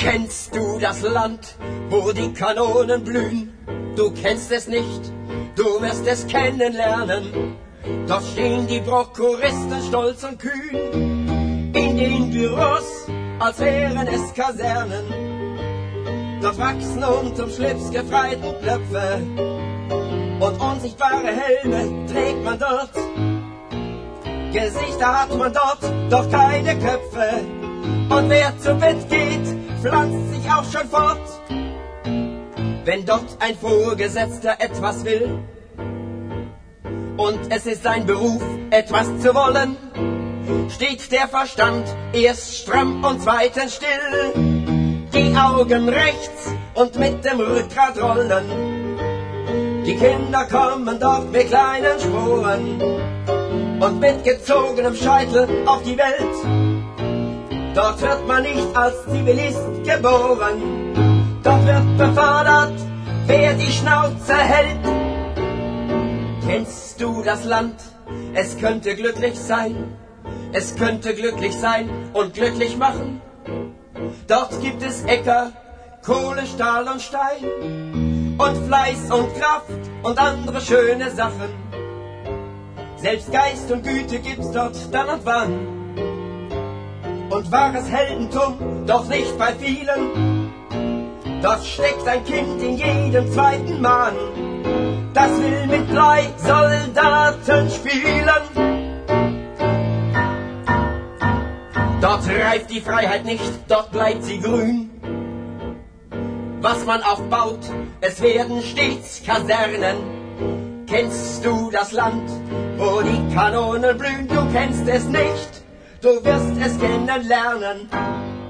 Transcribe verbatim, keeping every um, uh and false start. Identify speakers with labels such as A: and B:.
A: Kennst du das Land, wo die Kanonen blühen? Du kennst es nicht, du wirst es kennenlernen. Dort stehen die Prokuristen stolz und kühn in den Büros, als wären es Kasernen. Dort wachsen unterm Schlips gefreiten Knöpfe und unsichtbare Helme trägt man dort. Gesichter hat man dort, doch keine Köpfe. Und wer zu Bett geht, pflanzt sich auch schon fort. Wenn dort ein Vorgesetzter etwas will und es ist sein Beruf, etwas zu wollen, steht der Verstand erst stramm und zweitens still. Die Augen rechts und mit dem Rückgrat rollen. Die Kinder kommen dort mit kleinen Sporen und mit gezogenem Scheitel auf die Welt. Dort wird man nicht als Zivilist geboren. Dort wird befördert, wer die Schnauze hält. Kennst du das Land? Es könnte glücklich sein. Es könnte glücklich sein und glücklich machen. Dort gibt es Äcker, Kohle, Stahl und Stein und Fleiß und Kraft und andere schöne Sachen. Selbst Geist und Güte gibt's dort dann und wann. Und wahres Heldentum, doch nicht bei vielen. Dort steckt ein Kind in jedem zweiten Mann. Das will mit Blei-Soldaten spielen. Dort reift die Freiheit nicht, dort bleibt sie grün. Was man auch baut, es werden stets Kasernen. Kennst du das Land, wo die Kanonen blühen? Du kennst es nicht, du wirst es kennenlernen.